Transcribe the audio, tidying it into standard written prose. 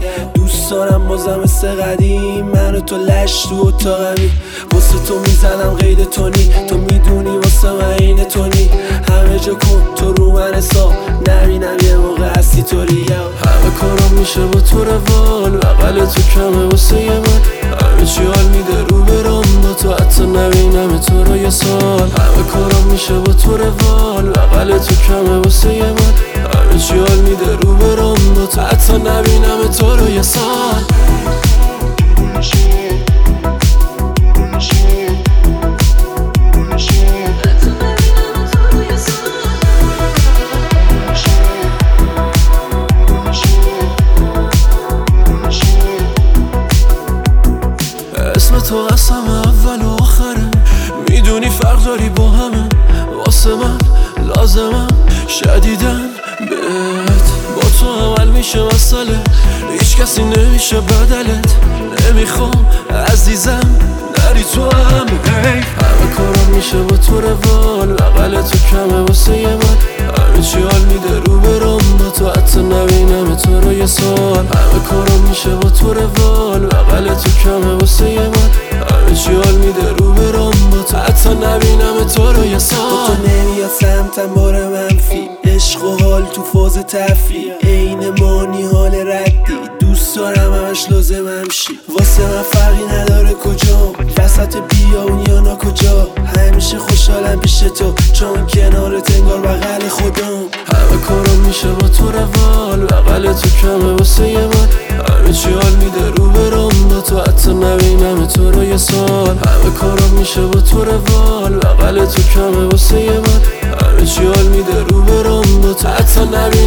دوست دارم بازم مثل قدیم من و تو لش تو اتاقمی. واسه تو میزنم قید تونی، تو میدونی واسه من این تونی. همه جا کن تو رو من حساب نبینم یه موقع هستی طوری. همه کارم میشه با تو روال، بغل تو کمه واسه یه من. همه چی حال میده رو برام با تو، حتی نبینم تو رو یه سال. همه کارم میشه با تو روال، بغل تو کمه واسه یه من. همه چی حال میده رو برام با تو، حتی نبینم تو رو یه سال. اسم تو قسم اول و آخره، میدونی فرق داری با همه. واسه من لازمم شدیدن بهت، با تو عمل میشه مسئله، هیچ کسی نمیشه بدلت. نمیخوام عزیزم نری تو هم همه کارم میشه با تو روال، بغل تو کمه واسه یه من. همه چی حال میده رو برام با تو، حتی نبینم تو رو یه سال. همه کارم میشه با تو روال، بغل تو کمه واسه یه من. همه چی حال میده رو برام با تو، حتی نبینم تو رو یه سال. با تو نمیاد سمتم بار منفی، عشق و حال تو فاز تفریح. عین مانی حال ردی، دوست دارم همش لازمم شی. واسه من فرقی نداره کجا، وسط بیابون یا نا کجا. همیشه خوشحالم پیش تو، چون کنارت انگار بغل خودم. همه کارم میشه با تو روال، بغل تو کمه واسه یه من. همه چی حال میده رو برام با تو، حتی نبینم تو رو یه سال. همه کارم میشه با تو روال، بغل تو کمه واسه یه من. همه چی حال میده رو برام با تو، حتی نبینم